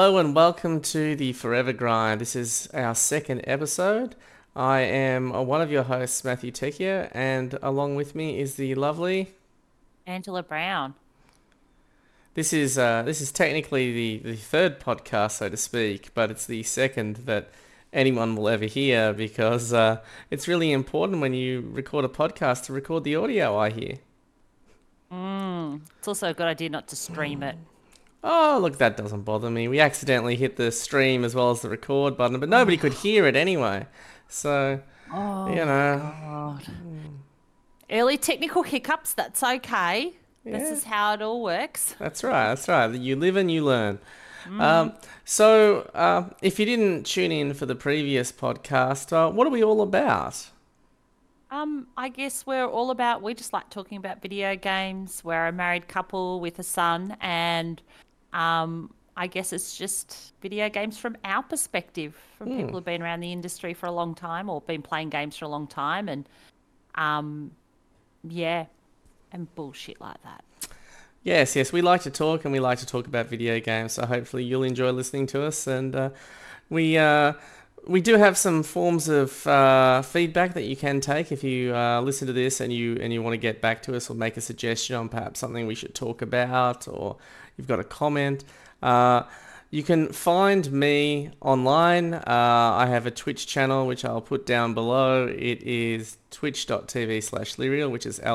Hello and welcome to the Forever Grind. This is our second episode. I am one of your hosts, Matthew Tecchia, and along with me is the lovely. Angela Brown. This is technically the third podcast, so to speak, but it's the second that anyone will ever hear because it's really important when you record a podcast to record the audio. I hear. It's also a good idea not to stream it. Oh, look, that doesn't bother me. We accidentally hit the stream as well as the record button, but nobody could hear it anyway. So, you Oh my know, God. Early technical hiccups, that's okay. This yeah, is how it all works. that's right. That's right. You live and you learn. Mm. If you didn't tune in for the previous podcast, what are we all about? I guess we just like talking about video games. We're a married couple with a son, and I guess it's just video games from our perspective, from people who've been around the industry for a long time or been playing games for a long time, and um, yeah, and bullshit like that. Yes, yes, we like to talk and we like to talk about video games. So hopefully you'll enjoy listening to us. And we uh, we do have some forms of feedback that you can take if you listen to this and you want to get back to us or make a suggestion on perhaps something we should talk about, or you've got a comment. Uh, you can find me online. I have a Twitch channel which I'll put down below. It is twitch.tv/Lyriel, which is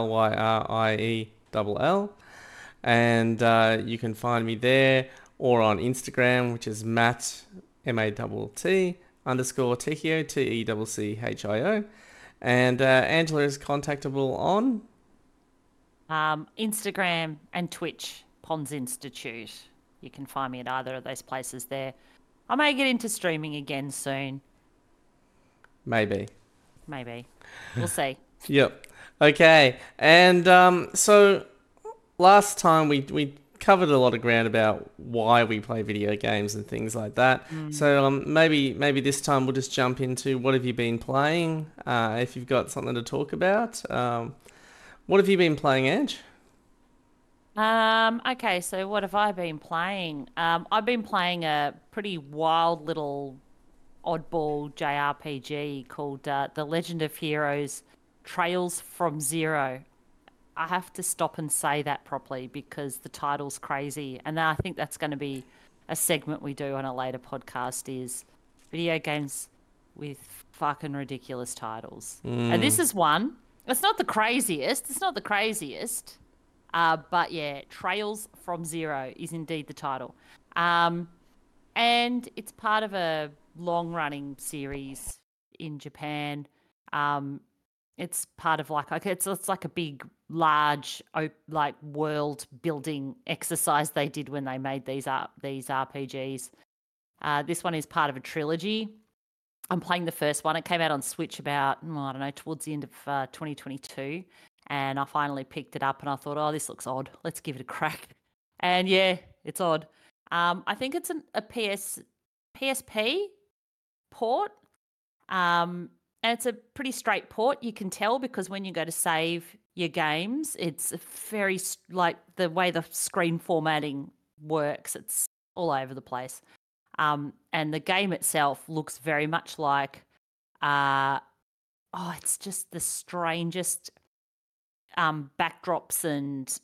Lyriell. And you can find me there or on Instagram, which is Matt MATT underscore Tecchio TECCHIO. And Angela is contactable on. Instagram and Twitch, Pons Institute. You can find me at either of those places there. I may get into streaming again soon. Maybe. Maybe. We'll see. Yep. Okay. And so last time we covered a lot of ground about why we play video games and things like that. Mm. So maybe this time we'll just jump into what have you been playing? If you've got something to talk about, what have you been playing, Ange? Okay, so what have I been playing? I've been playing a pretty wild little oddball JRPG called The Legend of Heroes Trails from Zero. I have to stop and say that properly because the title's crazy. And then I think that's going to be a segment we do on a later podcast is video games with fucking ridiculous titles. And this is one. It's not the craziest. It's not the craziest. But yeah, Trails from Zero is indeed the title. Um, and it's part of a long-running series in Japan. Um, it's part of like okay, it's like a big, large, like world building exercise they did when they made these RPGs. This one is part of a trilogy. I'm playing the first one. It came out on Switch about I don't know towards the end of 2022, and I finally picked it up and I thought, oh, this looks odd. Let's give it a crack. And yeah, it's odd. I think it's a PSP port. And it's a pretty straight port. You can tell because when you go to save your games, it's a very like the way the screen formatting works. It's all over the place. And the game itself looks very much like, uh, it's just the strangest backdrops and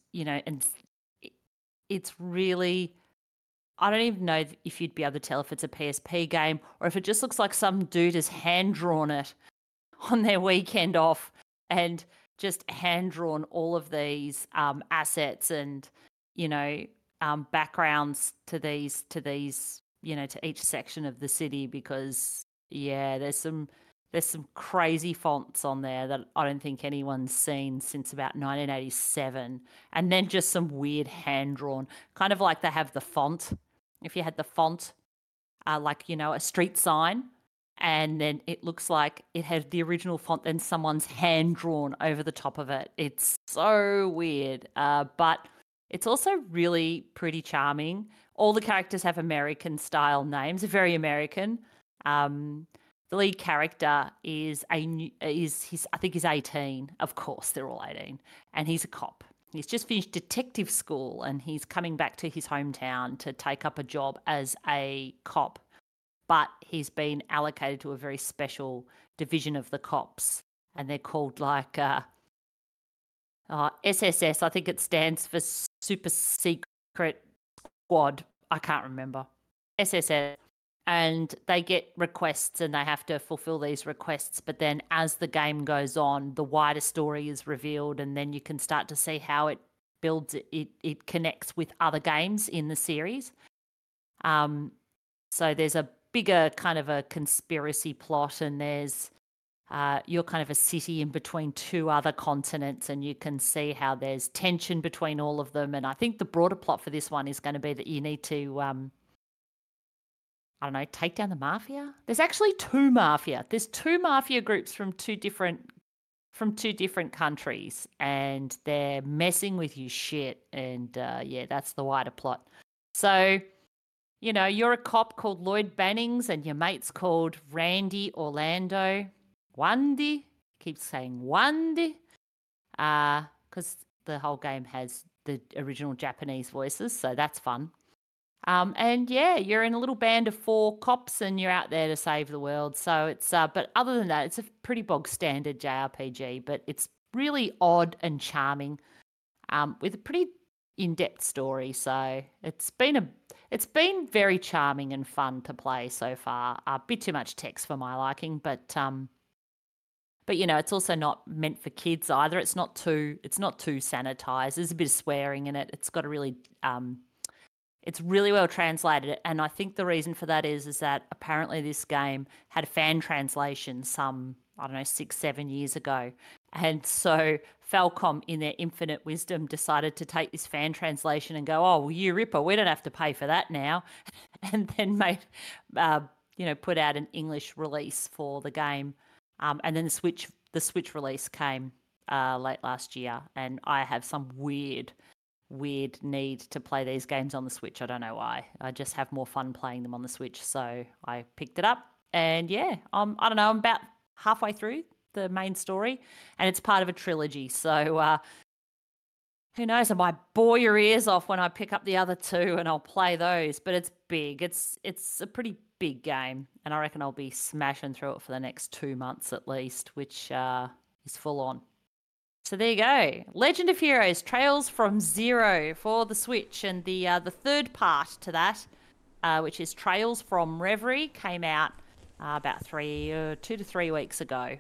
it's really I don't even know if you'd be able to tell if it's a PSP game or if it just looks like some dude has hand drawn it on their weekend off and just hand drawn all of these assets and you know backgrounds to these to each section of the city because yeah there's some crazy fonts on there that I don't think anyone's seen since about 1987 and then just some weird hand drawn kind of like they have the font if you had the font like a street sign and then it looks like it had the original font then someone's hand drawn over the top of it. It's so weird, but it's also really pretty charming. All the characters have American style names, very American. um, the lead character is I think he's 18. Of course they're all 18, and he's a cop. he's just finished detective school and he's coming back to his hometown to take up a job as a cop. But he's been allocated to a very special division of the cops, and they're called like SSS. I think it stands for Super Secret Squad. I can't remember. SSS. And they get requests and they have to fulfill these requests. But then as the game goes on, the wider story is revealed, and then you can start to see how it builds, it connects with other games in the series. So there's a bigger kind of a conspiracy plot, and there's you're kind of a city in between two other continents, and you can see how there's tension between all of them. And I think the broader plot for this one is going to be that you need to I don't know, take down the mafia. There's actually two mafia. There's two mafia groups from two different countries, and they're messing with you shit. And yeah, that's the wider plot. So, you know, you're a cop called Lloyd Bannings, and your mate's called Randy Orlando. Wandy, keeps saying Wandy, because the whole game has the original Japanese voices, so that's fun. And yeah, you're in a little band of 4 cops and you're out there to save the world. So it's, but other than that, it's a pretty bog standard JRPG, but it's really odd and charming, with a pretty in-depth story. So it's been very charming and fun to play so far. A bit too much text for my liking, but you know, it's also not meant for kids either. It's not too sanitized. There's a bit of swearing in it. It's got a really, it's really well translated, and I think the reason for that is that apparently this game had a fan translation some, I don't know, 6-7 years ago. And so Falcom, in their infinite wisdom, decided to take this fan translation and go, oh, well, you ripper, we don't have to pay for that now. And then made, put out an English release for the game. And then the Switch release came late last year, and I have some weird need to play these games on the Switch. I don't know why. I just have more fun playing them on the Switch. So I picked it up, and yeah, I don't know, I'm about halfway through the main story, and it's part of a trilogy. So who knows? I might bore your ears off when I pick up the other 2 and I'll play those. But it's big. It's a pretty big game, and I reckon I'll be smashing through it for the next 2 months at least, which is full on. So there you go. Legend of Heroes: Trails from Zero for the Switch, and the third part to that, which is Trails from Reverie, came out about 2 to 3 weeks ago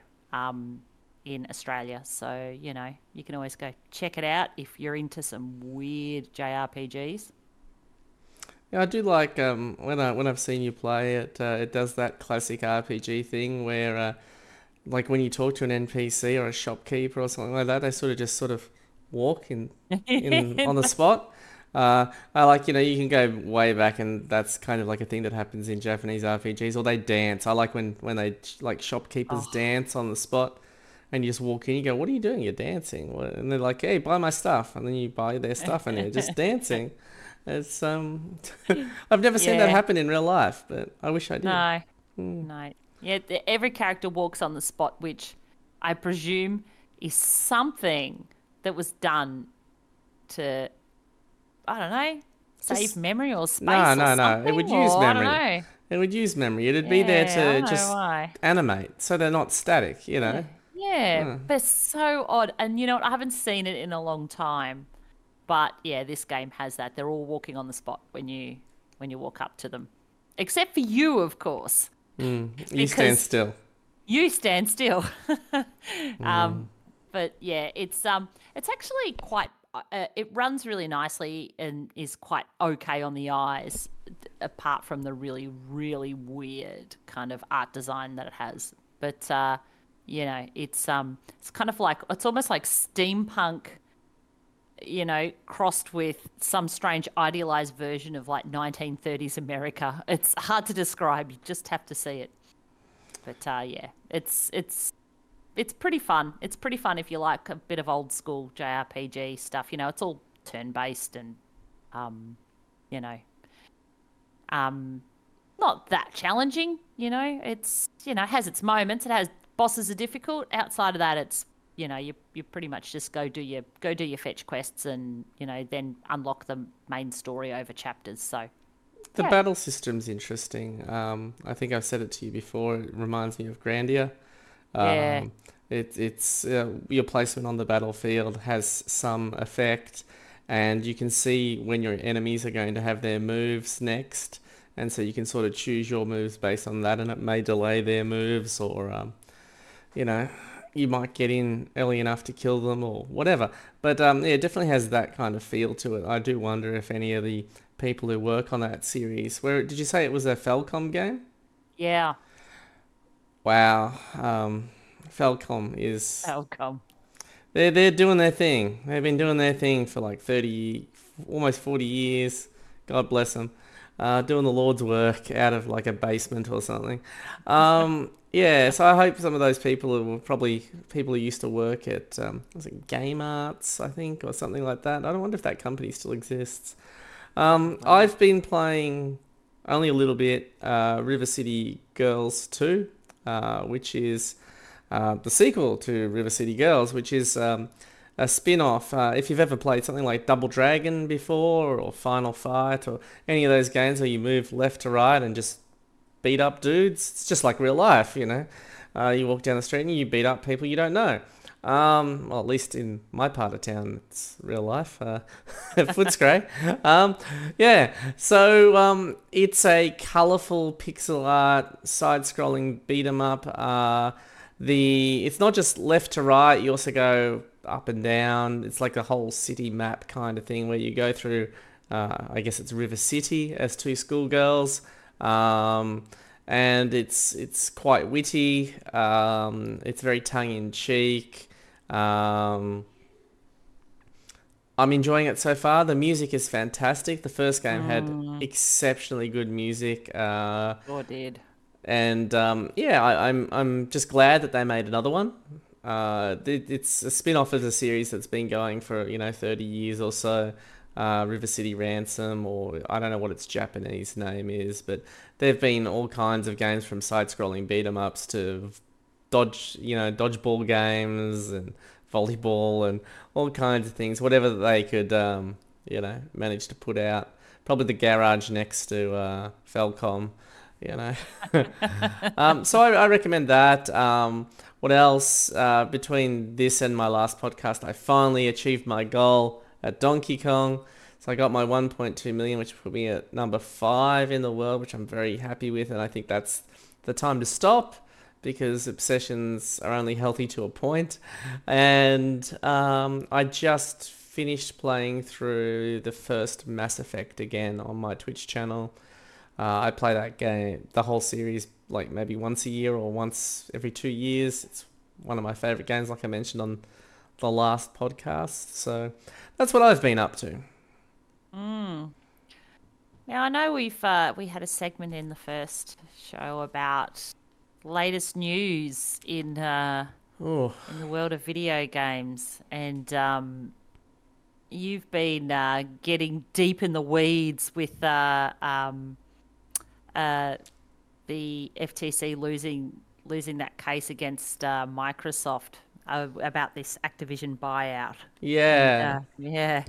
in Australia. So, you know, you can always go check it out if you're into some weird JRPGs. Yeah, I do like when I've seen you play it. It does that classic RPG thing where, like when you talk to an NPC or a shopkeeper or something like that, they sort of walk in on the spot. I like, you know, you can go way back, and that's kind of like a thing that happens in Japanese RPGs, or they dance. I like when they like shopkeepers dance on the spot, and you just walk in, you go, what are you doing? You're dancing. And they're like, hey, buy my stuff. And then you buy their stuff and they're just dancing. It's I've never seen that happen in real life, but I wish I did. No. Yeah, every character walks on the spot, which I presume is something that was done to, I don't know, save memory or space. No. It would use memory. It would use memory. It'd be there to just animate, so they're not static, you know. Yeah, but it's so odd. And you know what? I haven't seen it in a long time. But yeah, this game has that. They're all walking on the spot when you walk up to them. Except for you, of course. You stand still. You stand still. But yeah, it's actually quite it runs really nicely and is quite okay on the eyes, apart from the really, really weird kind of art design that it has. But you know, it's kind of like, it's almost like steampunk, you know, crossed with some strange idealized version of like 1930s America. It's hard to describe. You just have to see it. But yeah, it's pretty fun. It's pretty fun if you like a bit of old school JRPG stuff. You know, it's all turn-based and, you know, not that challenging. You know, it's, you know, it has its moments. It has bosses are difficult. Outside of that, it's you pretty much just go do your fetch quests and then unlock the main story over chapters. So The yeah, battle system's interesting. I think I've said it to you before. It reminds me of Grandia. yeah, Um, it's your placement on the battlefield has some effect, and you can see when your enemies are going to have their moves next, and so you can sort of choose your moves based on that, and it may delay their moves, or you know, you might get in early enough to kill them or whatever. But yeah, it definitely has that kind of feel to it. I do wonder if any of the people who work on that series, where did you say it was a Falcom game? yeah. Wow, Falcom is Outcome. they're doing their thing. They've been doing their thing for like 30, almost 40 years. God bless them. Doing the Lord's work out of like a basement or something. Yeah, so I hope some of those people who were probably people who used to work at was it Game Arts, I think, or something like that. I don't wonder if that company still exists. Probably. I've been playing only a little bit River City Girls 2, which is the sequel to River City Girls, which is a spin-off. If you've ever played something like Double Dragon before, or Final Fight, or any of those games where you move left to right and just beat up dudes, it's just like real life, you know. You walk down the street and you beat up people you don't know. Well, at least in my part of town, it's real life. Footscray. Yeah. So it's a colourful pixel art side-scrolling beat 'em up. It's not just left to right. You also go up and down. It's like a whole city map kind of thing where you go through. I guess it's River City as two schoolgirls. And it's quite witty. It's very tongue in cheek. Um, I'm enjoying it so far. The music is fantastic. The first game had Mm, exceptionally good music. sure did. And yeah, I'm just glad that they made another one. It's a spin-off of a series that's been going for 30 years or so. River City Ransom, or I don't know what its Japanese name is, but there've been all kinds of games from side-scrolling beat 'em ups to dodgeball games and volleyball and all kinds of things, whatever they could manage to put out. Probably the garage next to Falcom, you know. So I recommend that. What else? Between this and my last podcast, I finally achieved my goal at Donkey Kong. So I got my 1.2 million, which put me at number 5 in the world, which I'm very happy with. And I think that's the time to stop, because obsessions are only healthy to a point. And I just finished playing through the first Mass Effect again on my Twitch channel. I play that game, the whole series, like maybe once a year or once every 2 years. It's one of my favorite games, like I mentioned on the last podcast. So that's what I've been up to. Mm. Now I know we had a segment in the first show about latest news Oh, in the world of video games, and you've been getting deep in the weeds with uh, the FTC losing that case against Microsoft about this Activision buyout, and yeah. yeah,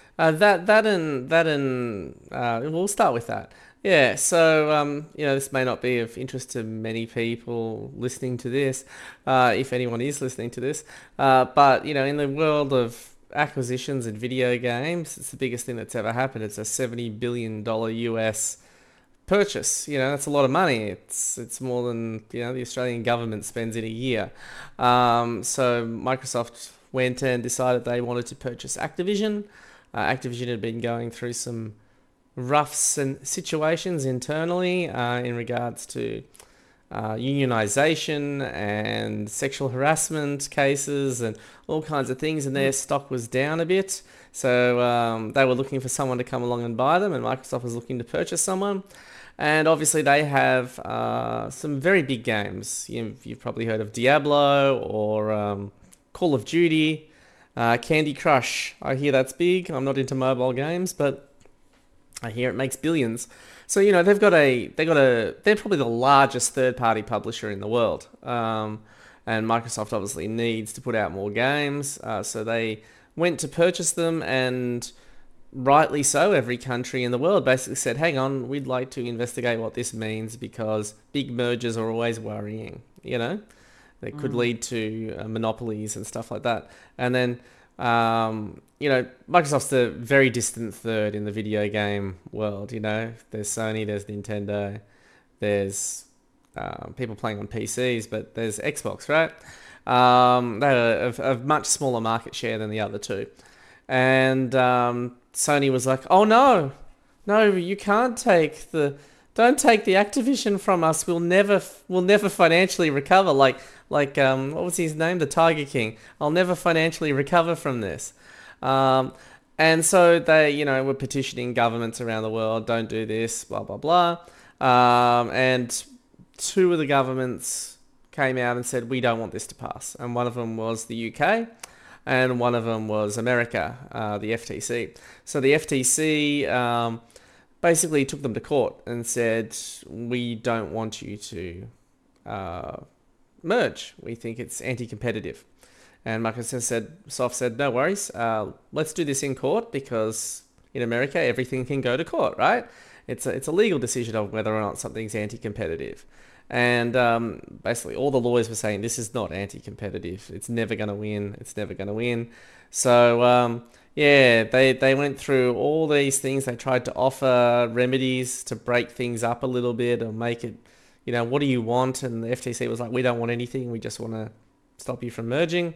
We'll start with that. Yeah, so this may not be of interest to many people listening to this, if anyone is listening to this. But in the world of acquisitions and video games, it's the biggest thing that's ever happened. It's a $70 billion US purchase. That's a lot of money. It's more than the Australian government spends in a year. So Microsoft went and decided they wanted to purchase Activision. Activision had been going through some rough situations internally in regards to unionization and sexual harassment cases and all kinds of things, and their stock was down a bit. So they were looking for someone to come along and buy them, and Microsoft was looking to purchase someone. And obviously they have some very big games. You've probably heard of Diablo or Call of Duty, Candy Crush. I hear that's big. I'm not into mobile games, but I hear it makes billions. So they're probably the largest third-party publisher in the world. and Microsoft obviously needs to put out more games, so they went to purchase them, and rightly so, every country in the world basically said, hang on, we'd like to investigate what this means, because big mergers are always worrying, you know? They could lead to monopolies and stuff like that. And then, you know, Microsoft's a very distant third in the video game world, you know? There's Sony, there's Nintendo, there's people playing on PCs, but there's Xbox, right? They have a much smaller market share than the other two. And Sony was like, oh no, you can't don't take the Activision from us. We'll never financially recover. Like what was his name? The Tiger King. I'll never financially recover from this. And so they, you know, were petitioning governments around the world, don't do this, blah, blah, blah. And two of the governments came out and said, we don't want this to pass. And one of them was the UK, and one of them was America, the FTC. So the FTC basically took them to court and said, we don't want you to merge. We think it's anti-competitive. And Microsoft said, no worries, let's do this in court, because in America, everything can go to court, right? It's a legal decision of whether or not something's anti-competitive. And basically all the lawyers were saying, this is not anti-competitive. It's never going to win. It's never going to win. So, yeah, they went through all these things. They tried to offer remedies to break things up a little bit or make it, you know, what do you want? And the FTC was like, we don't want anything. We just want to stop you from merging.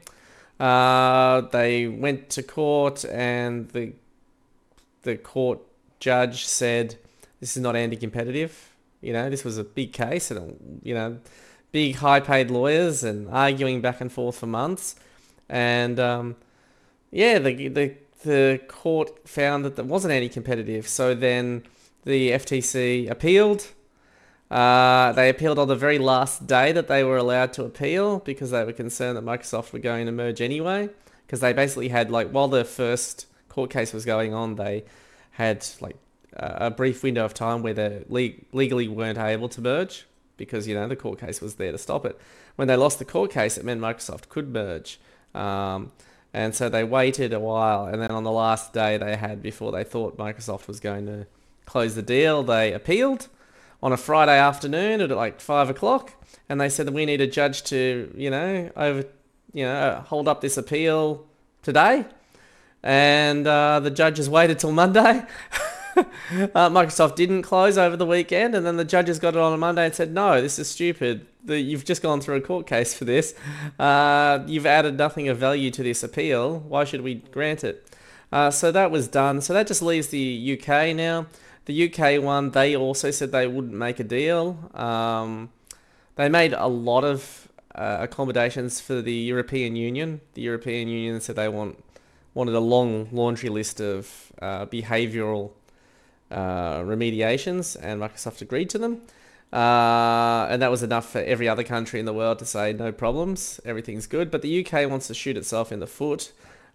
They went to court, and the court judge said, this is not anti-competitive. You know, this was a big case, and, you know, big high-paid lawyers and arguing back and forth for months. And, yeah, the court found that wasn't anti-competitive. So then the FTC appealed. They appealed on the very last day that they were allowed to appeal, because they were concerned that Microsoft were going to merge anyway. Because they basically had, like, while the first court case was going on, they had, like, a brief window of time where they legally weren't able to merge, because, you know, the court case was there to stop it. When they lost the court case, it meant Microsoft could merge. And so they waited a while, and then on the last day they had, before they thought Microsoft was going to close the deal, they appealed on a Friday afternoon at like 5 o'clock, and they said that we need a judge to, hold up this appeal today. And the judges waited till Monday. Microsoft didn't close over the weekend, and then the judges got it on a Monday and said, no, this is stupid. You've just gone through a court case for this. You've added nothing of value to this appeal. Why should we grant it? So that was done. So that just leaves the UK now. The UK one, they also said they wouldn't make a deal. They made a lot of accommodations for the European Union. The European Union said they wanted a long laundry list of behavioural remediations, and Microsoft agreed to them. And that was enough for every other country in the world to say no problems, everything's good. But the UK wants to shoot itself in the foot.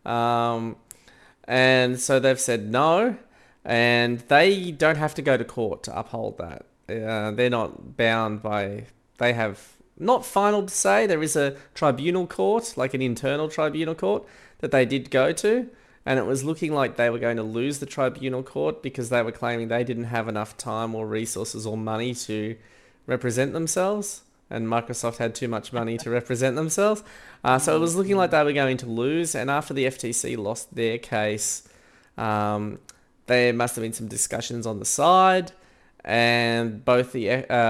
And so they've said no, and they don't have to go to court to uphold that. They're not bound by, they have not final to say. There is a tribunal court, like an internal tribunal court, that they did go to. And it was looking like they were going to lose the tribunal court, because they were claiming they didn't have enough time or resources or money to represent themselves. And Microsoft had too much money to represent themselves. So it was looking like they were going to lose. And after the FTC lost their case, there must have been some discussions on the side. And both the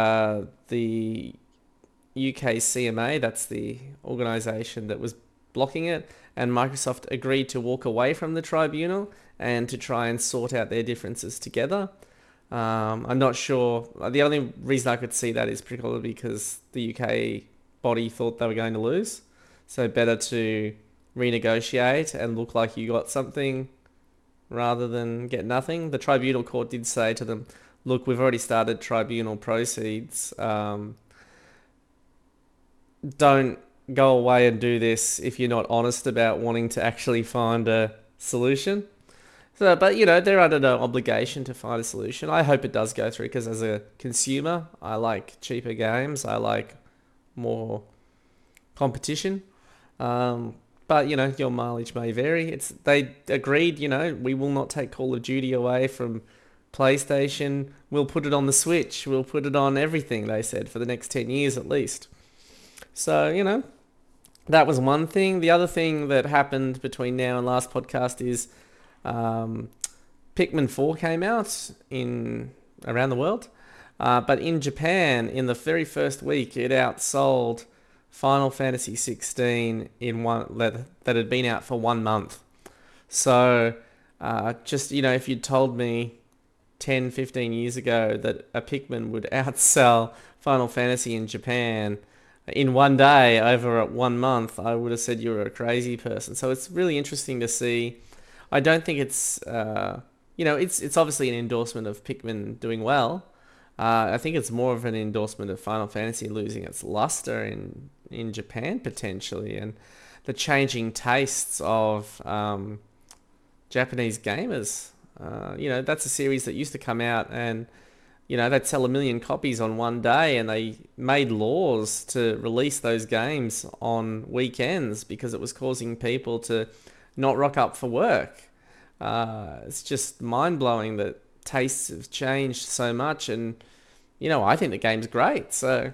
UK CMA, that's the organisation that was blocking it, and Microsoft agreed to walk away from the tribunal and to try and sort out their differences together. I'm not sure. The only reason I could see that is particularly because the UK body thought they were going to lose. So better to renegotiate and look like you got something rather than get nothing. The tribunal court did say to them, look, we've already started tribunal proceeds. Don't go away and do this if you're not honest about wanting to actually find a solution. So, but, they're under no obligation to find a solution. I hope it does go through, because as a consumer, I like cheaper games. I like more competition. But your mileage may vary. They agreed, we will not take Call of Duty away from PlayStation. We'll put it on the Switch. We'll put it on everything, they said, for the next 10 years at least. So, that was one thing. The other thing that happened between now and last podcast is Pikmin 4 came out around the world. But in Japan, in the very first week, it outsold Final Fantasy 16 that had been out for 1 month. So, if you'd told me 10, 15 years ago that a Pikmin would outsell Final Fantasy in Japan in one day over 1 month, I would have said you were a crazy person. So it's really interesting to see. I don't think it's, it's obviously an endorsement of Pikmin doing well. I think it's more of an endorsement of Final Fantasy losing its luster in Japan potentially, and the changing tastes of Japanese gamers. That's a series that used to come out and they'd sell 1 million copies on one day, and they made laws to release those games on weekends because it was causing people to not rock up for work. It's just mind-blowing that tastes have changed so much, and I think the game's great. So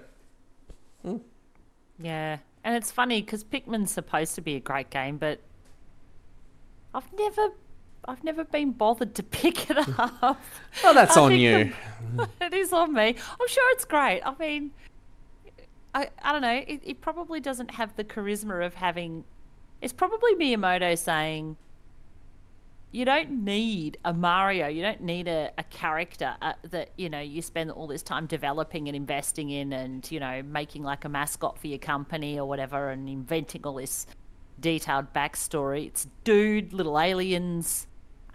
yeah, and it's funny because Pikmin's supposed to be a great game, but I've never been bothered to pick it up. Well, that's on you. It is on me. I'm sure it's great. I mean, I don't know. It probably doesn't have the charisma of having. It's probably Miyamoto saying, you don't need a Mario. You don't need a character that, you spend all this time developing and investing in and, making like a mascot for your company or whatever and inventing all this detailed backstory. It's dude, little aliens,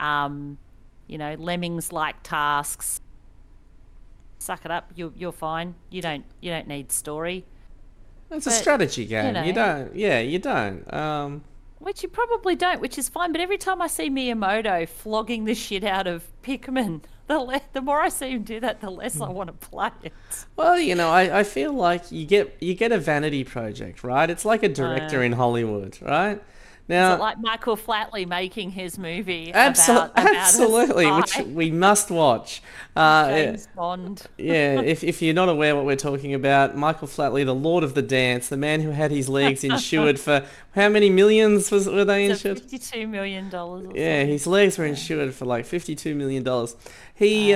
lemmings-like tasks. Suck it up. You're fine. You don't need story. It's a strategy game. You don't. Yeah, you don't. Which you probably don't, which is fine. But every time I see Miyamoto flogging the shit out of Pikmin, the more I see him do that, the less I want to play it. Well, I feel like you get a vanity project, right? It's like a director in Hollywood, right? Now, is it like Michael Flatley making his movie absolutely, which we must watch. James Bond. Yeah, if you're not aware what we're talking about, Michael Flatley, the Lord of the Dance, the man who had his legs insured for how many millions were they insured? $52 million. Yeah, his legs were insured for like $52 million. He,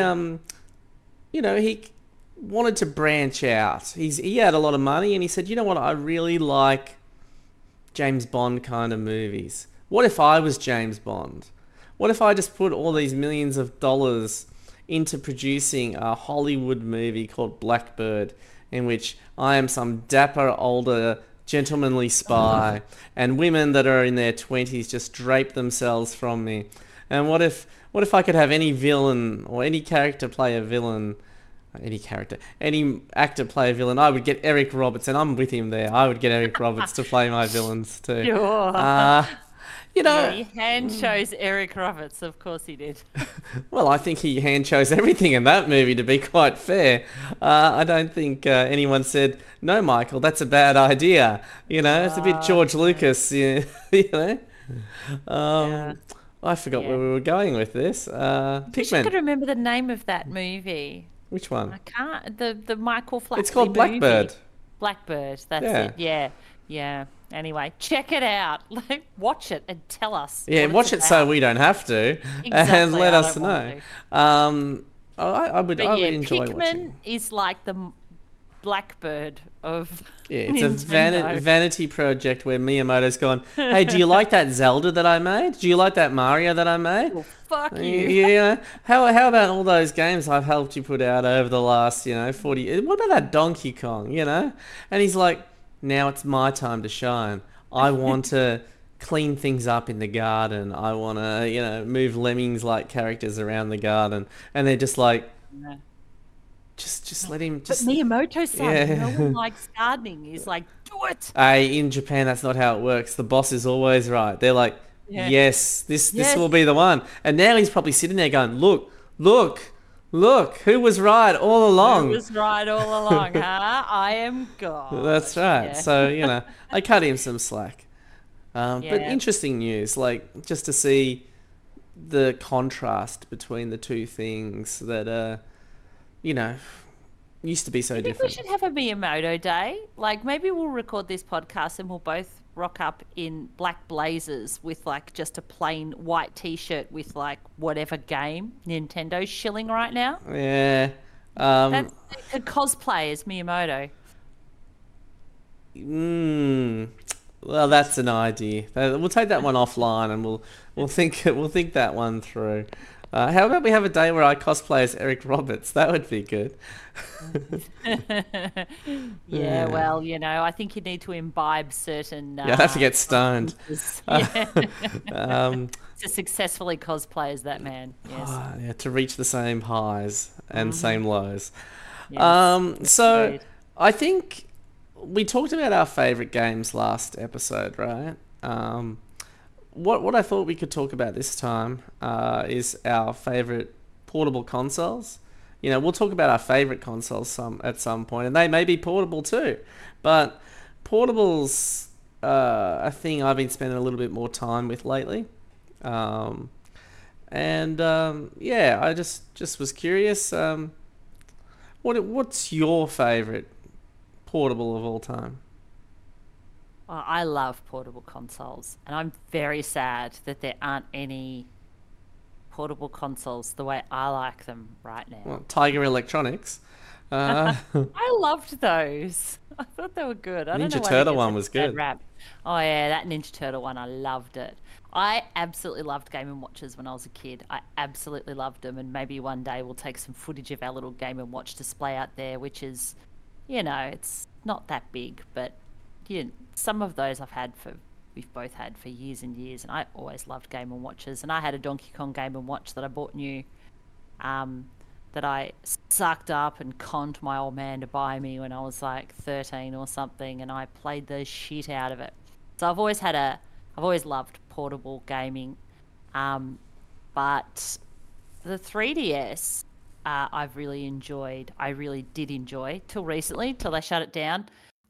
he wanted to branch out. He had a lot of money, and he said, you know what, I really like James Bond kind of movies. What if I was James Bond? What if I just put all these millions of dollars into producing a Hollywood movie called Blackbird, in which I am some dapper older gentlemanly spy and women that are in their 20s just drape themselves from me? And what if I could have any villain or any character play a villain? Any actor play a villain? I would get Eric Roberts, and I'm with him there. I would get Eric Roberts to play my villains too. Sure. He hand chose Eric Roberts, of course he did. Well, I think he hand chose everything in that movie, to be quite fair. I don't think anyone said, no, Michael, that's a bad idea. It's a bit George Lucas, I forgot where we were going with this. Pikmin. I could remember the name of that movie. Which one? I can't. The Michael Flatley It's called Blackbird. Movie. Blackbird. That's it. Yeah. Anyway, check it out. Watch it and tell us. Yeah, watch it so we don't have to, and let us know. I would enjoy Pikmin watching. Is like the Blackbird of it's a vanity project where Miyamoto's gone, hey, do you like that Zelda that I made? Do you like that Mario that I made? Well, fuck you. Yeah. How about all those games I've helped you put out over the last, 40... What about that Donkey Kong, And he's like, now it's my time to shine. I want to clean things up in the garden. I want to, move lemmings-like characters around the garden. And they're just like... Yeah. Just let him. But Miyamoto said no one likes gardening. He's like, do it. In Japan, that's not how it works. The boss is always right. They're like, yes, this will be the one. And now he's probably sitting there going, look, Look, who was right all Who along? was right all along, huh? I am God. That's right. Yeah. So, I cut him some slack. But Yeah. interesting news, like just to see the contrast between the two things that you know, used to be so I think we different. should have a Miyamoto day. Like maybe we'll record this podcast and we'll both rock up in black blazers with like just a plain white t-shirt with like whatever game Nintendo's shilling right now. Yeah. That's a cosplay as Miyamoto. Mm, well, that's an idea. We'll take that one offline, and we'll think that one through. How about we have a day where I cosplay as Eric Roberts? That would be good. Yeah, well, I think you need to imbibe certain Yeah, I'd have to get stoned. substances. Yeah. Um, To successfully cosplay as that man. Yes. yeah, to reach the same highs and same lows. Yes. So Agreed. I think we talked about our favorite games last episode, right? What I thought we could talk about this time is our favorite portable consoles. We'll talk about our favorite consoles at some point, and they may be portable too. But portables a thing I've been spending a little bit more time with lately. Yeah, I just was curious. What's your favorite portable of all time? Well, I love portable consoles, and I'm very sad that there aren't any portable consoles the way I like them right now. Well, Tiger Electronics. Uh, I loved those. I thought they were good. I don't know Ninja why they Turtle get one such was a bad good. rap. Oh yeah, that Ninja Turtle one, I loved it. I absolutely loved Game and Watches when I was a kid. I absolutely loved them, and maybe one day we'll take some footage of our little Game and Watch display out there, which is, it's not that big, but some of those we've both had for years and years, and I always loved Game and Watches. And I had a Donkey Kong Game and Watch that I bought new, that I sucked up and conned my old man to buy me when I was like 13 or something, and I played the shit out of it. So I've always loved portable gaming, but the 3DS I've really enjoyed. I really did enjoy till recently, till they shut it down.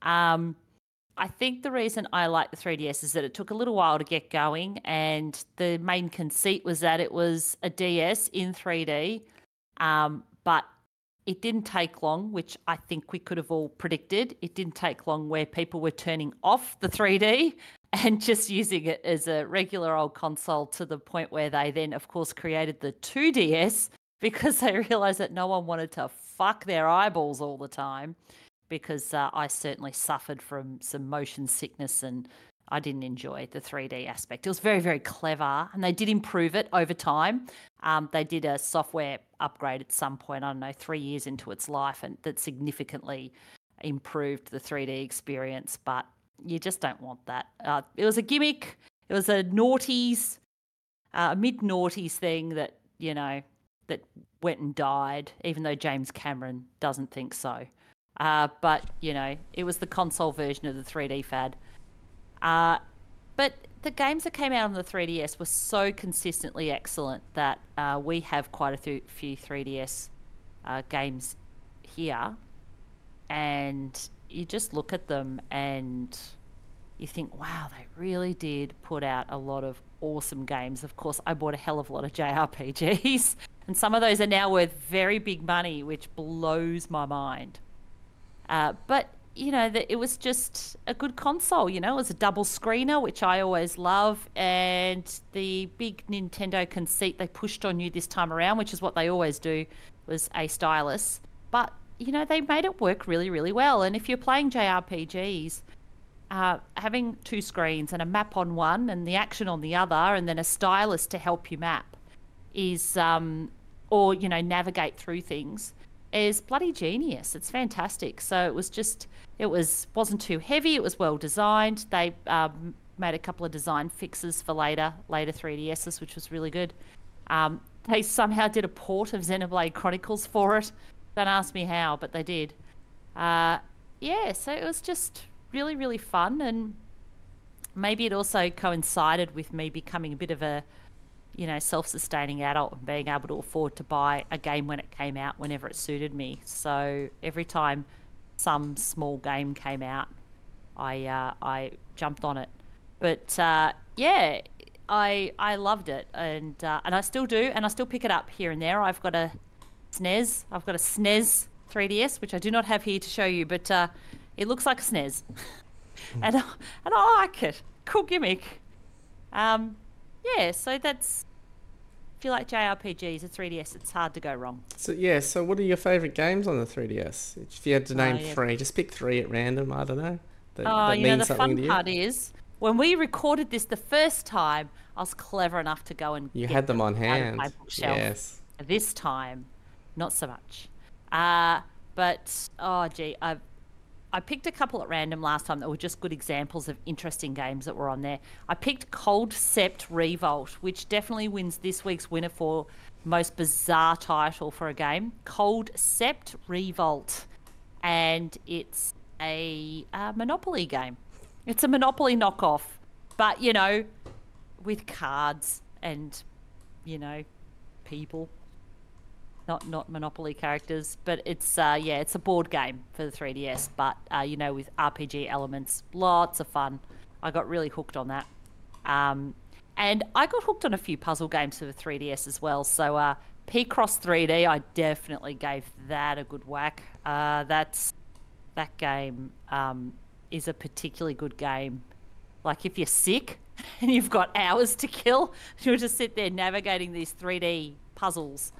I think the reason I like the 3DS is that it took a little while to get going, and the main conceit was that it was a DS in 3D, but it didn't take long, which I think we could have all predicted. It didn't take long where people were turning off the 3D and just using it as a regular old console, to the point where they then, of course, created the 2DS because they realized that no one wanted to fuck their eyeballs all the time, because I certainly suffered from some motion sickness and I didn't enjoy the 3D aspect. It was very, very clever, and they did improve it over time. They did a software upgrade at some point, I don't know, 3 years into its life, and that significantly improved the 3D experience, but you just don't want that. It was a gimmick. It was a noughties, mid-noughties thing that, that went and died, even though James Cameron doesn't think so. But, it was the console version of the 3D fad. But the games that came out on the 3DS were so consistently excellent that we have quite a few 3DS games here. And you just look at them and you think, wow, they really did put out a lot of awesome games. Of course, I bought a hell of a lot of JRPGs, and some of those are now worth very big money, which blows my mind. But it was just a good console. It was a double screener, which I always love, and the big Nintendo conceit they pushed on you this time around, which is what they always do, was a stylus. But they made it work really, really well. And if you're playing JRPGs, having two screens and a map on one and the action on the other, and then a stylus to help you map is, or navigate through things, is bloody genius. It's fantastic. So it wasn't too heavy. It was well designed. They made a couple of design fixes for later 3DSs, which was really good. They somehow did a port of Xenoblade Chronicles for it. Don't ask me how, but they did. So it was just really, really fun, and maybe it also coincided with me becoming a bit of a self-sustaining adult and being able to afford to buy a game when it came out, whenever it suited me. So every time some small game came out, I jumped on it. But yeah, I loved it, and I still do, and I still pick it up here and there. I've got a SNES. I've got a SNES 3DS, which I do not have here to show you, but it looks like a SNES, and I like it. Cool gimmick. Yeah, so that's, if you like JRPGs, a 3DS, it's hard to go wrong. So yeah, so what are your favourite games on the 3DS? If you had to name Yeah. three, just pick three at random. I don't know. That Oh, that means the something fun to you. part is when we recorded this the first time, I was clever enough to go and You get had them on out of my hand. bookshelf. Yes. This time, not so much. But oh gee, I picked a couple at random last time that were just good examples of interesting games that were on there. I picked Cold Sept Revolt, which definitely wins this week's winner for most bizarre title for a game. Cold Sept Revolt, and it's a Monopoly game. It's a Monopoly knockoff, but with cards and people. Not Monopoly characters, but it's it's a board game for the 3DS, but with RPG elements, lots of fun. I got really hooked on that, and I got hooked on a few puzzle games for the 3DS as well. So P-Cross 3D, I definitely gave that a good whack. That game is a particularly good game. Like if you're sick and you've got hours to kill, you'll just sit there navigating these 3D puzzles.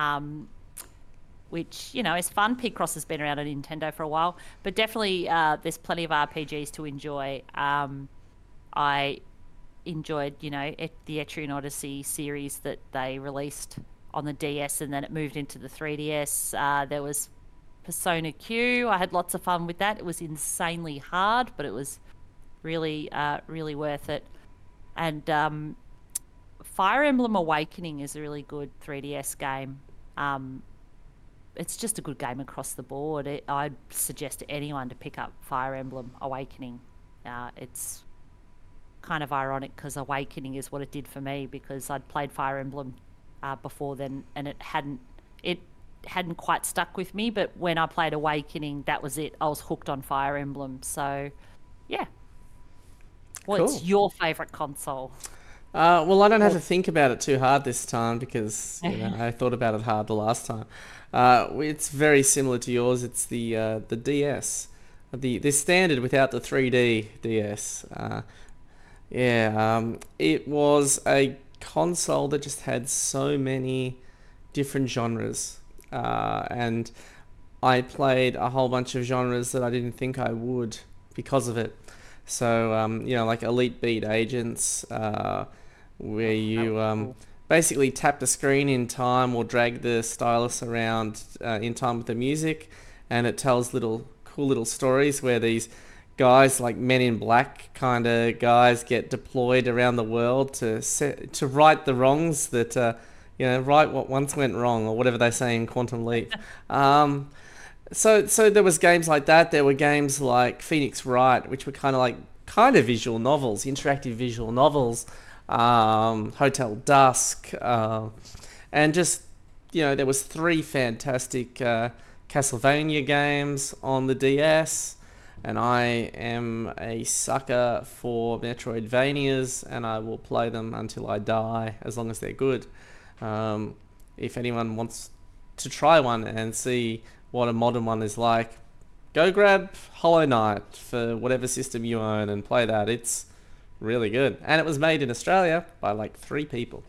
Which is fun. Picross has been around on Nintendo for a while, but definitely there's plenty of RPGs to enjoy. I enjoyed the Etrian Odyssey series that they released on the DS, and then it moved into the 3DS. There was Persona Q. I had lots of fun with that. It was insanely hard, but it was really really worth it. And Fire Emblem Awakening is a really good 3DS game. It's just a good game across the board. I'd suggest to anyone to pick up Fire Emblem Awakening. It's kind of ironic because Awakening is what it did for me, because I'd played Fire Emblem before then, and it hadn't quite stuck with me. But when I played Awakening, that was it. I was hooked on Fire Emblem. So, yeah. What's Cool. your favourite console? Well, I don't have to think about it too hard this time because I thought about it hard the last time. It's very similar to yours. It's the DS, the standard without the 3D DS. It was a console that just had so many different genres, and I played a whole bunch of genres that I didn't think I would because of it. So, like Elite Beat Agents, where you Cool. basically tap the screen in time or drag the stylus around in time with the music, and it tells cool little stories where these guys, like Men in Black kind of guys, get deployed around the world to right the wrongs that right what once went wrong, or whatever they say in Quantum Leap. So there was games like that. There were games like Phoenix Wright, which were kind of visual novels, interactive visual novels. Hotel Dusk, and just there was three fantastic Castlevania games on the DS, and I am a sucker for Metroidvanias, and I will play them until I die, as long as they're good. If anyone wants to try one and see what a modern one is like, go grab Hollow Knight for whatever system you own and play that. It's really good, and it was made in Australia by like 3 people.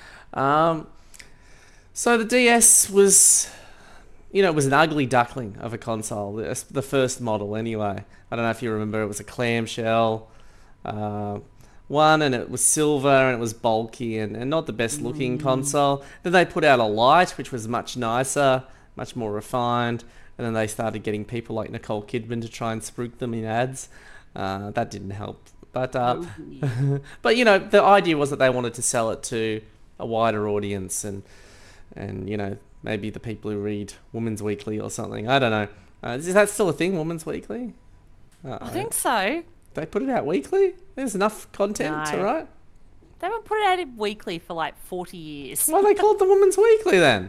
So the DS was, it was an ugly duckling of a console. The first model, anyway. I don't know if you remember. It was a clamshell one, and it was silver, and it was bulky, and not the best looking console. Then they put out a Lite, which was much nicer, much more refined, and then they started getting people like Nicole Kidman to try and spruik them in ads. That didn't help. But but the idea was that they wanted to sell it to a wider audience, and maybe the people who read Women's Weekly or something. I don't know. Is that still a thing, Women's Weekly? I think so. They put it out weekly. There's enough content to No. write. They haven't put it out weekly for like 40 years. Why they call it the Women's Weekly then?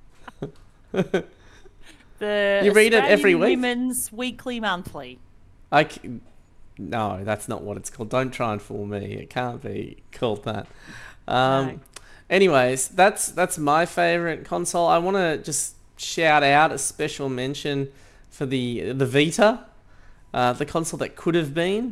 The You read it every Australian week? Women's Weekly Monthly. No, that's not what it's called. Don't try and fool me. It can't be called that. No. Anyways, that's my favorite console. I want to just shout out a special mention for the Vita, the console that could have been.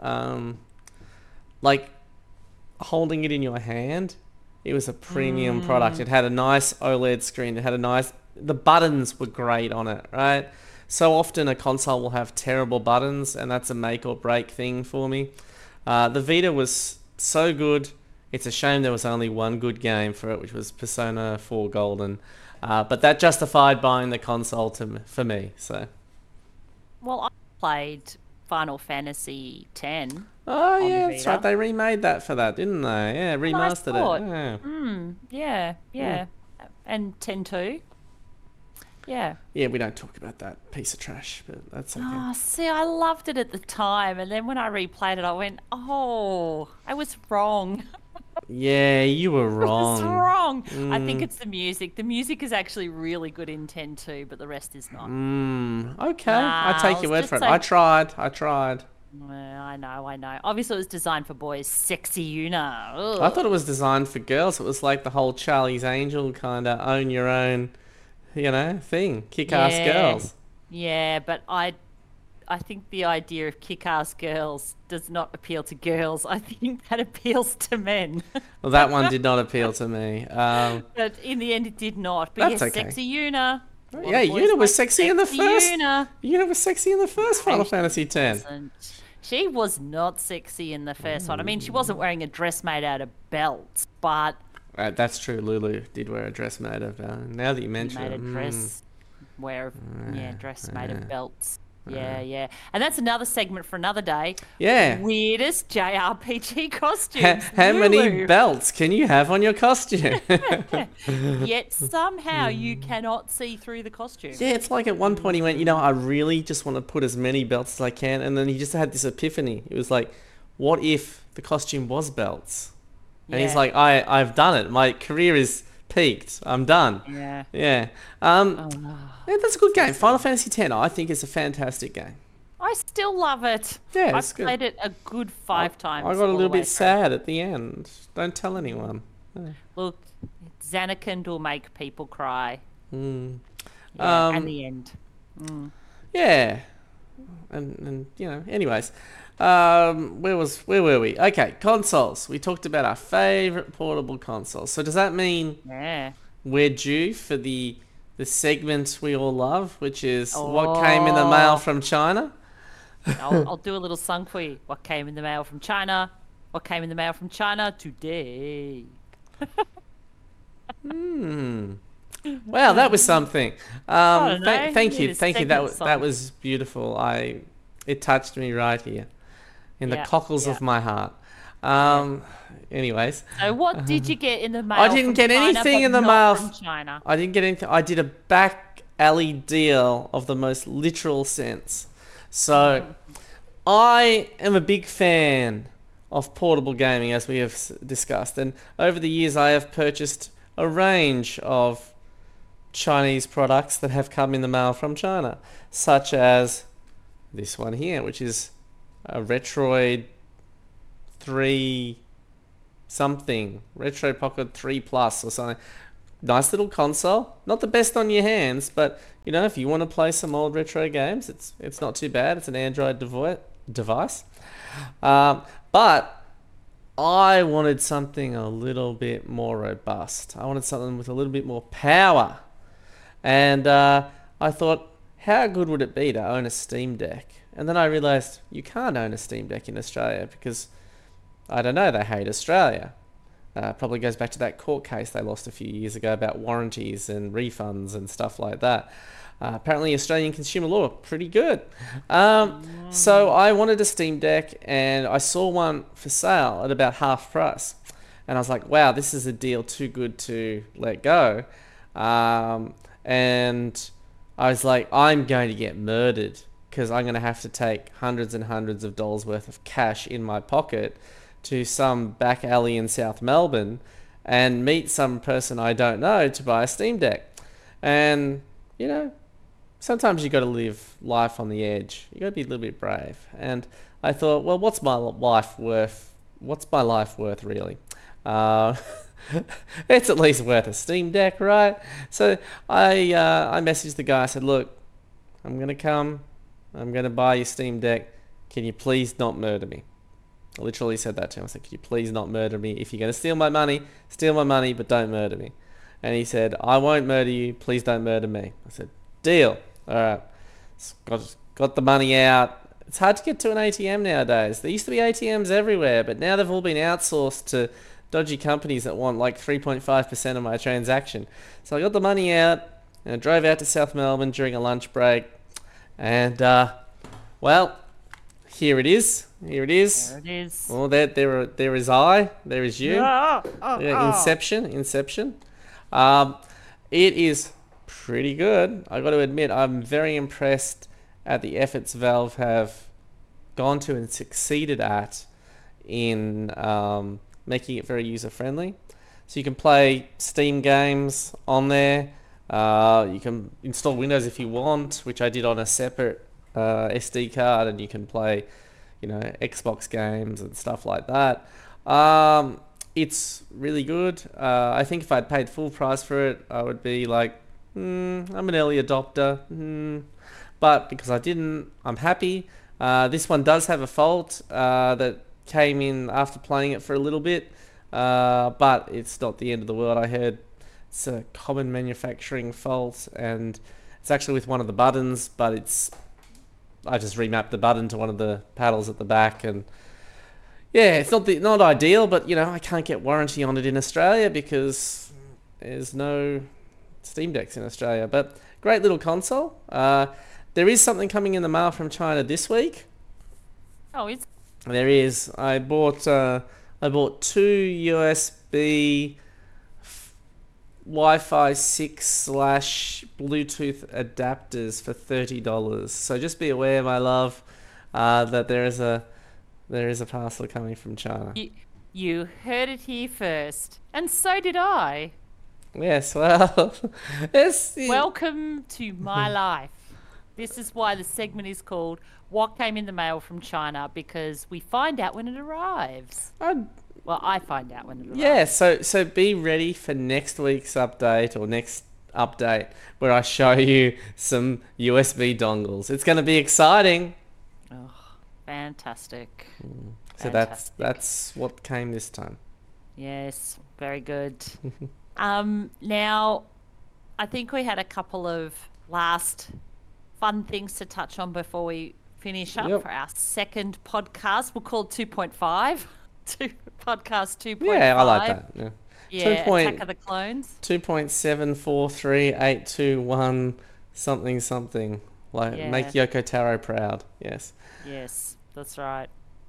Like holding it in your hand, it was a premium product. It had a nice OLED screen. It had the buttons were great on it, right? So often a console will have terrible buttons, and that's a make or break thing for me. The Vita was so good. It's a shame there was only one good game for it, which was Persona 4 Golden. But that justified buying the console for me. So. Well, I played Final Fantasy X. Oh on the yeah, that's Vita. right. They remade that for that, didn't they? Yeah, Nice remastered port. it. Yeah. Yeah. And 10-2. Yeah. Yeah, we don't talk about that piece of trash, but that's okay. Oh, see, I loved it at the time, and then when I replayed it, I went, "Oh, I was wrong. Yeah, you were I was wrong. wrong." I think it's the music. The music is actually really good in 10-2, but the rest is not. Okay, Nah, I take I your was word just for it. saying- I tried. Well, I know. Obviously, it was designed for boys. Sexy Una. Ugh. I thought it was designed for girls. It was like the whole Charlie's Angel kind of own your own, thing. Kick-ass Yeah. girls. Yeah, but I think the idea of kick-ass girls does not appeal to girls. I think that appeals to men. Well, that one did not appeal to me. But in the end, it did not. But That's yes, okay. Sexy Una. Yeah, Una was sexy in the first. Una. Una was sexy in the first Final Fantasy X. She was not sexy in the first one. I mean, she wasn't wearing a dress made out of belts, but That's true. Lulu did wear a dress made of. Now that you she mention made a it, dress dress made of belts. Yeah. And that's another segment for another day. Yeah. Weirdest JRPG costumes. How many Lulu. belts can you have on your costume? Yet somehow you cannot see through the costume. Yeah, it's like at one point he went, I really just want to put as many belts as I can, and then he just had this epiphany. It was like, what if the costume was belts? And he's Yeah. like, I've done it. My career is peaked. I'm done. Yeah. Yeah. Oh no. Yeah, that's a good game. Final Fantasy X, I think, is a fantastic game. I still love it. Yeah, I it's good. played it a good 5 times. I got a all the little way bit through. sad at the end. Don't tell anyone. Look, Xanarkand will make people cry. Mm. Yeah, and the end. Yeah. And anyways. Where were we? Okay, consoles. We talked about our favorite portable consoles. So does that mean Yeah. we're due for the segment we all love, which is what came in the mail from China? I'll do a little song for you. What came in the mail from China? What came in the mail from China today? Wow, that was something. don't know. Thank you, It is thank you. segment That song. was beautiful. It touched me right here, in the Yeah, cockles yeah. of my heart. Anyways, So what did you get in the mail? I didn't from get China, anything but in the not mail. from China. I didn't get anything. I did a back alley deal of the most literal sense. So, I am a big fan of portable gaming, as we have discussed, and over the years I have purchased a range of Chinese products that have come in the mail from China, such as this one here, which is a Retroid 3 something, Retro Pocket 3 Plus or something. Nice little console, not the best on your hands, but if you want to play some old retro games, it's not too bad. It's an Android device, but I wanted something a little bit more robust. I wanted something with a little bit more power, and I thought, how good would it be to own a Steam Deck? And then I realized you can't own a Steam Deck in Australia because, I don't know, they hate Australia. Probably goes back to that court case they lost a few years ago about warranties and refunds and stuff like that. Apparently Australian consumer law, pretty good. So I wanted a Steam Deck, and I saw one for sale at about half price. And I was like, wow, this is a deal too good to let go. And I was like, I'm going to get murdered because I'm going to have to take hundreds and hundreds of dollars worth of cash in my pocket to some back alley in South Melbourne and meet some person I don't know to buy a Steam Deck. And, you know, sometimes you got to live life on the edge. You got to be a little bit brave. And I thought, well, what's my life worth? What's my life worth, really? It's at least worth a Steam Deck, right? So I messaged the guy. I said, look, I'm going to come. I'm going to buy your Steam Deck. Can you please not murder me? I literally said that to him. I said, can you please not murder me? If you're going to steal my money, but don't murder me. And he said, I won't murder you. Please don't murder me. I said, deal. All right. Got the money out. It's hard to get to an ATM nowadays. There used to be ATMs everywhere, but now they've all been outsourced to dodgy companies that want like 3.5% of my transaction. So I got the money out and I drove out to South Melbourne during a lunch break. And, well, here it is. Here it is. There it is. Oh, there is I. There is you. Oh. Inception. It is pretty good. I got to admit, I'm very impressed at the efforts Valve have gone to and succeeded at in making it very user friendly. So you can play Steam games on there. You can install Windows if you want, which I did on a separate SD card, and you can play, you know, Xbox games and stuff like that. It's really good. I think if I'd paid full price for it, I would be like, I'm an early adopter. But because I didn't, I'm happy. This one does have a fault that came in after playing it for a little bit, but it's not the end of the world. I heard it's a common manufacturing fault, and it's actually with one of the buttons, but I just remapped the button to one of the paddles at the back, and yeah, it's not ideal, but you know, I can't get warranty on it in Australia because there's no Steam Decks in Australia. But great little console. There is something coming in the mail from China this week. Oh, it's There is. I bought 2 USB Wi-Fi 6 / Bluetooth adapters for $30. So just be aware, my love, that there is a parcel coming from China. you heard it here first, and so did I. Yes, well, Welcome to my life. This is why the segment is called What Came in the Mail from China, because we find out when it arrives. Well, I find out when it arrives. Yeah, so be ready for next week's update or next update where I show you some USB dongles. It's going to be exciting. Oh, fantastic. So Fantastic. that's what came this time. Yes, very good. Now, I think we had a couple of last fun things to touch on before we finish up for our second podcast. We'll call it 2.5. Podcast 2.5. Yeah, I like that. Yeah. Yeah, Attack of the Clones. 2.743821 something. Like make Yoko Taro proud. Yes. Yes, that's right.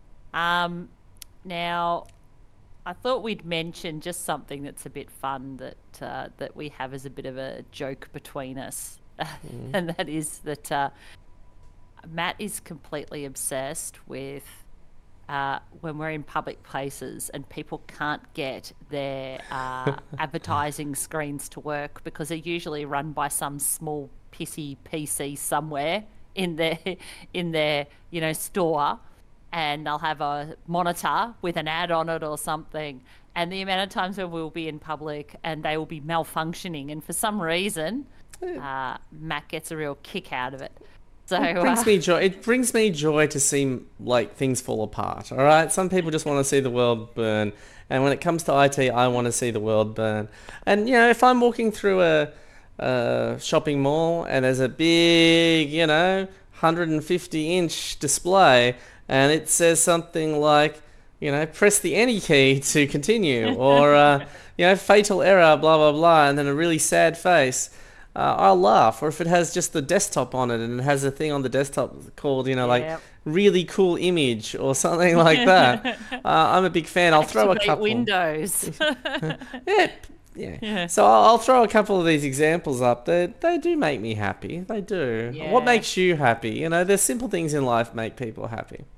Now, I thought we'd mention just something that's a bit fun that we have as a bit of a joke between us, and that is that Matt is completely obsessed with when we're in public places and people can't get their advertising screens to work because they're usually run by some small pissy PC somewhere in their store. And they'll have a monitor with an ad on it or something. And the amount of times when we'll be in public and they will be malfunctioning. And for some reason, Matt gets a real kick out of it. So it brings me joy. It brings me joy to see like things fall apart. All right. Some people just want to see the world burn. And when it comes to IT, I want to see the world burn. And, you know, if I'm walking through a shopping mall and there's a big, 150-inch display, and it says something like, press the any key to continue, or, fatal error, blah, blah, blah, and then a really sad face, I'll laugh. Or if it has just the desktop on it and it has a thing on the desktop called, like really cool image or something like that. I'm a big fan. I'll throw a couple. Windows. Yeah. So I'll throw a couple of these examples up. They do make me happy. They do. Yeah. What makes you happy? There's simple things in life make people happy.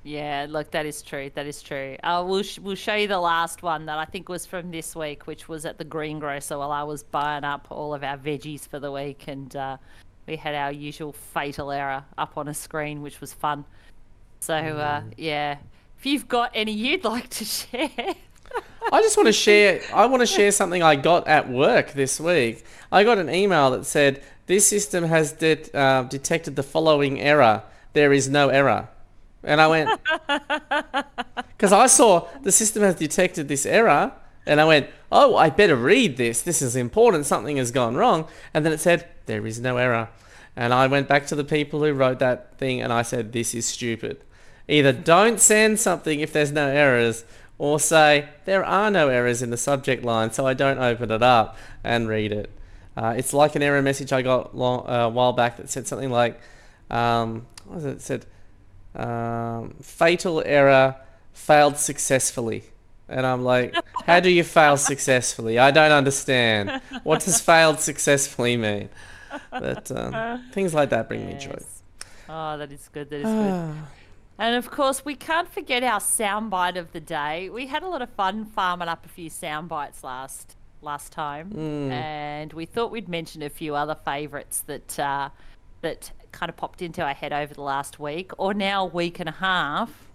Yeah, look, that is true. That is true. We'll show you the last one that I think was from this week, which was at the greengrocer while I was buying up all of our veggies for the week, and we had our usual fatal error up on a screen, which was fun. So yeah, if you've got any you'd like to share. I just want to share. I want to share something I got at work this week. I got an email that said this system has detected the following error. There is no error, and I went because I saw the system has detected this error, and I went, oh, I better read this. This is important. Something has gone wrong, and then it said there is no error, and I went back to the people who wrote that thing, and I said this is stupid. Either don't send something if there's no errors, or say there are no errors in the subject line, so I don't open it up and read it. It's like an error message I got a while back that said something like, what was it? It said, fatal error, failed successfully. And I'm like, how do you fail successfully? I don't understand. What does failed successfully mean? But things like that bring me joy. Oh, that is good. That is good. And of course, we can't forget our soundbite of the day. We had a lot of fun farming up a few sound bites last time, and we thought we'd mention a few other favourites that that kind of popped into our head over the last week, or now week and a half.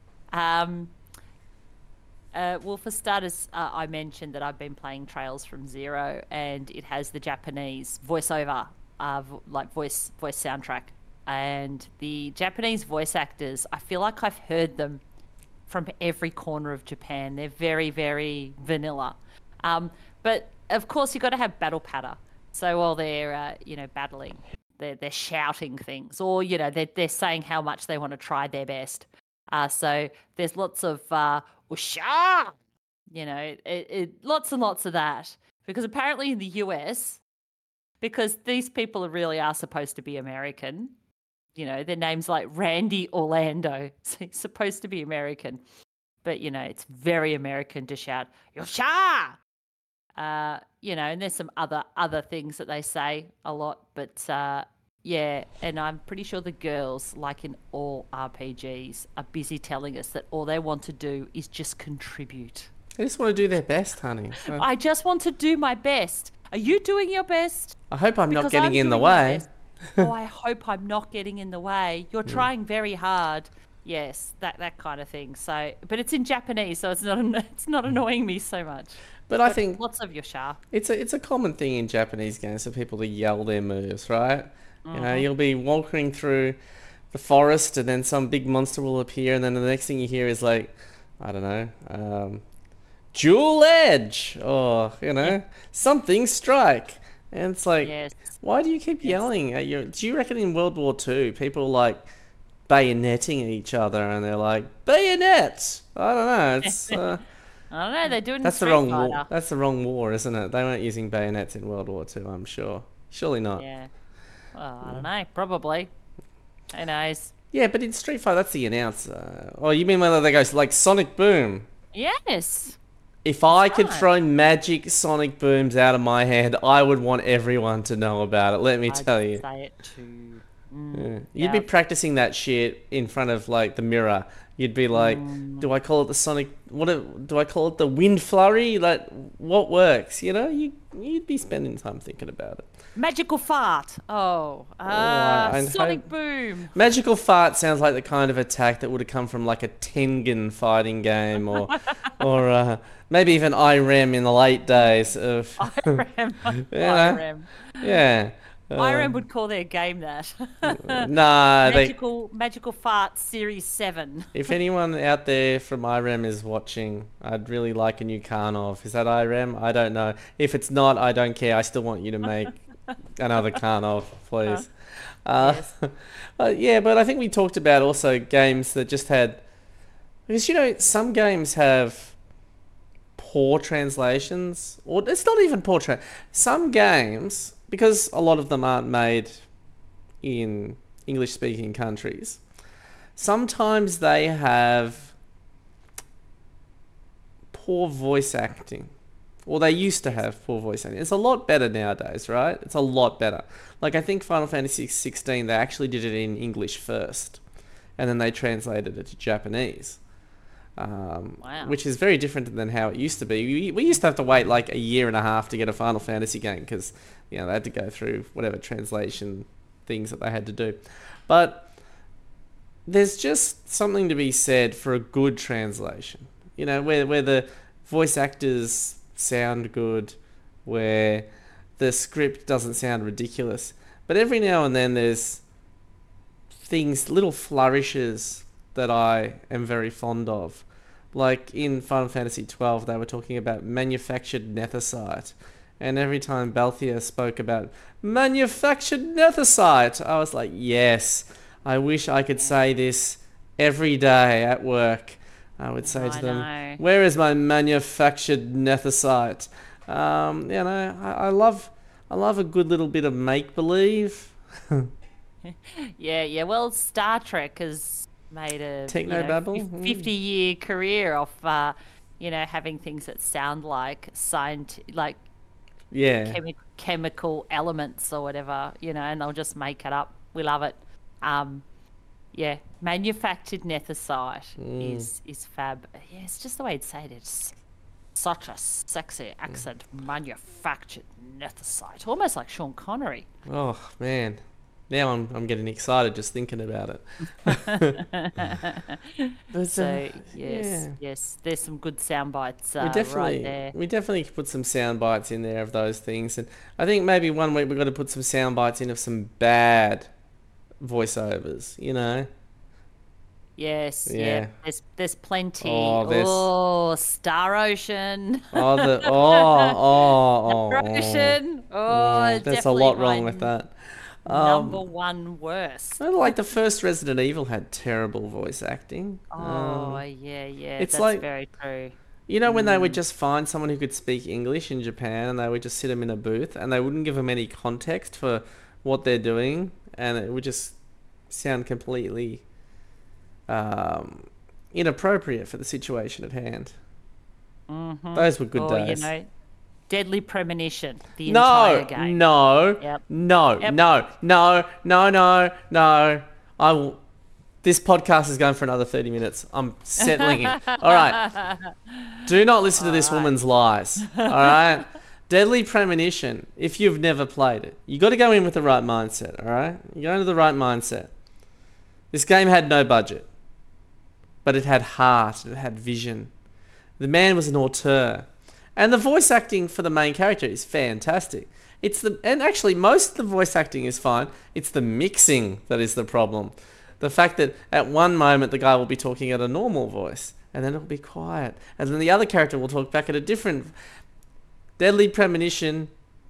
Well, for starters, I mentioned that I've been playing Trails from Zero, and it has the Japanese voiceover, like voice soundtrack. And the Japanese voice actors, I feel like I've heard them from every corner of Japan. They're very, very vanilla. But of course, you've got to have battle patter. So while they're, battling, they're shouting things, or they're saying how much they want to try their best. So there's lots of "Usha," lots and lots of that. Because apparently in the US, because these people really are supposed to be American. Their name's like Randy Orlando. So he's supposed to be American. But, it's very American to shout, "Yosha!" And there's some other things that they say a lot. But, yeah, and I'm pretty sure the girls, like in all RPGs, are busy telling us that all they want to do is just contribute. They just want to do their best, honey. I just want to do my best. Are you doing your best? I hope I'm not getting in the way. Oh, I hope I'm not getting in the way. You're trying very hard. Yes, that kind of thing. So, but it's in Japanese, so it's not annoying me so much. But I think lots of Yosha. It's a common thing in Japanese games for people to yell their moves, right? You'll be walking through the forest, and then some big monster will appear, and then the next thing you hear is like, I don't know, dual edge, or something strike. And it's like, why do you keep yelling at your... Do you reckon in World War II, people like bayoneting each other, and they're like, bayonets? I don't know. It's... I don't know. They're doing that's the wrong war. That's the wrong war, isn't it? They weren't using bayonets in World War II, I'm sure. Surely not. Yeah. Well, I don't know. Probably. Who knows? Yeah, but in Street Fighter, that's the announcer. Oh, you mean whether they go like Sonic Boom? Yes. If I could throw magic sonic booms out of my hand, I would want everyone to know about it. Let me tell you. Say it too. You'd be practicing that shit in front of like the mirror. You'd be like, "Do I call it the sonic? Do I call it the wind flurry? Like, what works? You'd be spending time thinking about it. Magical fart. Sonic boom. Magical fart sounds like the kind of attack that would have come from like a Tengen fighting game, or maybe even IREM in the late days of IREM. IREM. Yeah. IREM would call their game that. Nah, Magical Fart Series 7. If anyone out there from IREM is watching, I'd really like a new Karnov. Is that IREM? I don't know. If it's not, I don't care. I still want you to make another Karnov, please. Yes. Yeah, but I think we talked about also games that just had... Because, some games have poor translations. Or it's not even poor some games... Because a lot of them aren't made in English-speaking countries, sometimes they have poor voice acting. Or they used to have poor voice acting. It's a lot better nowadays, right? It's a lot better. Like, I think Final Fantasy XVI, they actually did it in English first. and then they translated it to Japanese. Wow. Which is very different than how it used to be. We used to have to wait like a year and a half to get a Final Fantasy game because they had to go through whatever translation things that they had to do. But there's just something to be said for a good translation. Where the voice actors sound good, where the script doesn't sound ridiculous. But every now and then there's little flourishes that I am very fond of. Like in Final Fantasy XII, they were talking about manufactured nethicite. And every time Balthier spoke about manufactured nethicite, I was like, yes, I wish I could say this every day at work. I would say to them, where is my manufactured nethicite? I love a good little bit of make-believe. Yeah. Well, Star Trek has made a Technobabble? 50-year career off, having things that sound like chemical elements or whatever, and they'll just make it up. We love it. Manufactured nethicite is fab. Yeah, it's just the way to say it. It's such a sexy accent. Manufactured nethicite, almost like Sean Connery. Oh man. Now I'm getting excited just thinking about it. Yes, there's some good sound bites right there. We definitely put some sound bites in there of those things, and I think maybe one week we've got to put some sound bites in of some bad voiceovers. Yes, yeah. There's plenty. Star Ocean. Star Ocean. There's a lot wrong with that. Number one worst. Like the first Resident Evil had terrible voice acting. It's that's very true. When they would just find someone who could speak English in Japan and they would just sit them in a booth and they wouldn't give them any context for what they're doing and it would just sound completely inappropriate for the situation at hand. Mm-hmm. Those were good days. Deadly Premonition, the entire game. No. I will. This podcast is going for another 30 minutes. I'm settling it. All right. Do not listen to this woman's lies. All right. Deadly Premonition. If you've never played it, you got to go in with the right mindset. All right. You go into the right mindset. This game had no budget, but it had heart. It had vision. The man was an auteur. And the voice acting for the main character is fantastic. And actually most of the voice acting is fine. It's the mixing that is the problem. The fact that at one moment the guy will be talking at a normal voice and then it'll be quiet. And then the other character will talk back at a different. Deadly Premonition.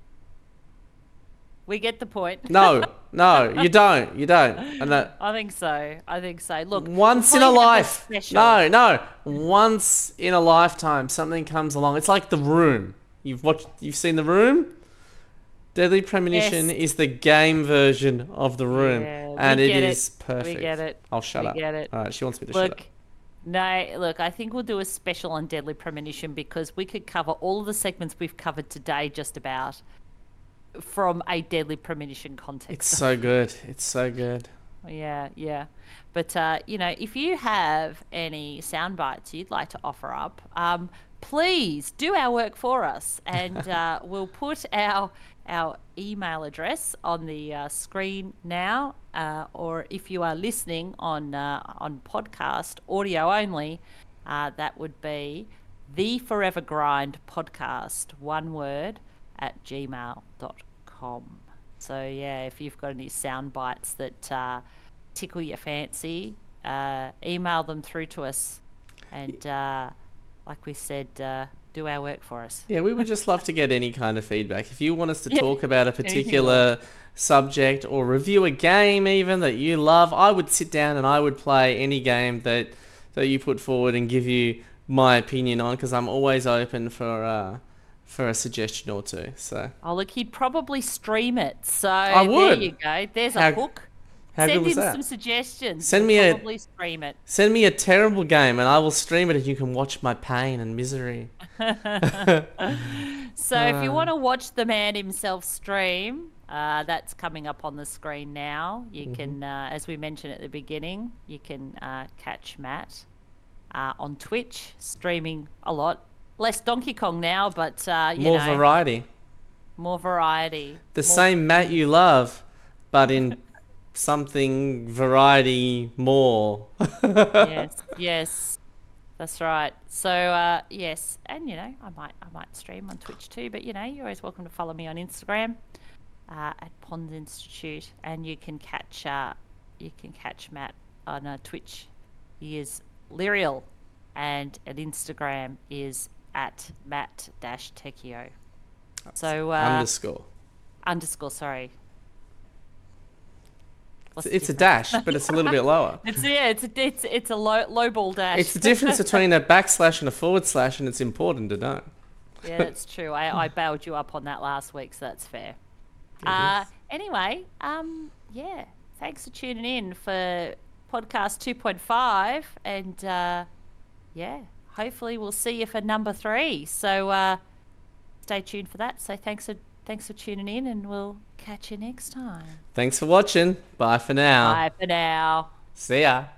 We get the point. No, you don't. I think so. Look, once in a life. No. Once in a lifetime, something comes along. It's like The Room. You've seen The Room? Deadly Premonition is the game version of The Room, and it is perfect. We get it. I'll shut up. We get it. All right, she wants me to shut up. Look, I think we'll do a special on Deadly Premonition because we could cover all of the segments we've covered today just about from a Deadly Premonition context. It's so good. Yeah. But, if you have any sound bites you'd like to offer up, please do our work for us. And we'll put our email address on the screen now. Or if you are listening on podcast, audio only, that would be the Forever Grind podcast, one word, @gmail.com. So if you've got any sound bites that tickle your fancy, email them through to us, and like we said, do our work for us. Yeah, we would just love to get any kind of feedback. If you want us to talk about a particular subject or review a game even that you love, I would sit down and I would play any game that you put forward and give you my opinion on, because I'm always open for a suggestion or two. So. Oh, look, he'd probably stream it. So I would. There you go. There's a hook. Send him some suggestions. Probably stream it. Send me a terrible game and I will stream it and you can watch my pain and misery. So if you want to watch the man himself stream, That's coming up on the screen now. You can, as we mentioned at the beginning, you can catch Matt on Twitch, streaming a lot. Less Donkey Kong now, but More variety. More variety. The same Matt you love, but in something variety more. Yes, that's right. So yes, and I might stream on Twitch too. But you're always welcome to follow me on Instagram at Pond Institute, and you can catch Matt on Twitch. He is Lyrial, and at Instagram is at Matt-Techio. So underscore. Sorry. It's a dash, but it's a little bit lower. It's a low ball dash. It's the difference between a backslash and a forward slash, and it's important to know. Yeah, that's true. I bailed you up on that last week, so that's fair. Anyway, thanks for tuning in for podcast 2.5, and hopefully we'll see you for number 3. So stay tuned for that. So thanks for tuning in, and we'll catch you next time. Thanks for watching. Bye for now. Bye for now. See ya.